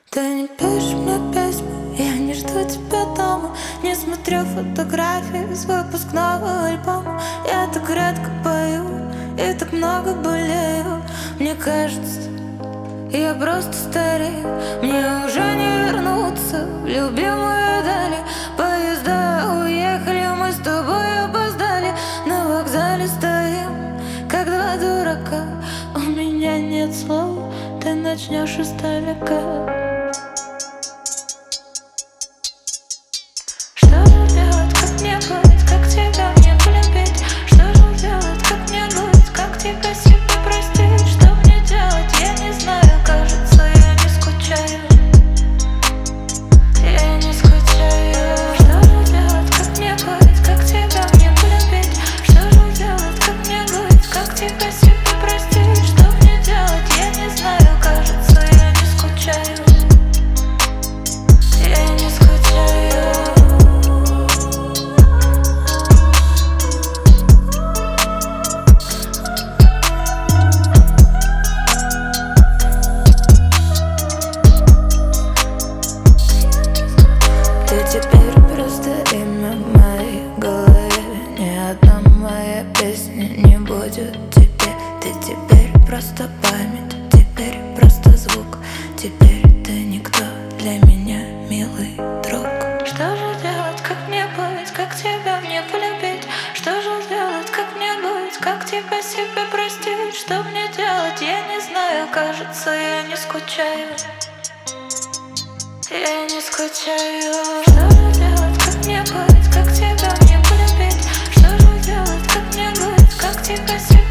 Ты не пишешь мне письма, я не жду тебя дома. Не смотрю фотографии с выпускного альбома. Я так редко пою и так много болею. Мне кажется, я просто старею. Мне уже не вернуться в любимую дали. Поезда уехали, мы с тобой опоздали. На вокзале стоим, как два дурака. У меня нет слов, ты начнешь издалека. Тебя себе простить, что мне делать, я не знаю. Кажется, я не скучаю. Я не скучаю. Что же делать, как мне быть, как тебя мне полюбить? Что же делать, как мне быть, как тебя себе простить? Что мне делать, я не знаю. Кажется, я не скучаю. Я не скучаю. Теперь просто имя в моей голове. Ни одна моя песня не будет тебе. Ты теперь просто память, теперь просто звук. Теперь ты никто для меня, милый друг. Что же делать, как мне быть, как тебя мне полюбить? Что же делать, как мне быть, как тебя себе простить? Что мне делать, я не знаю. Кажется, я не скучаю. Я не скучаю. Что же делать, как мне быть, как тебя мне полюбить? Что же делать, как мне быть, как тебя себе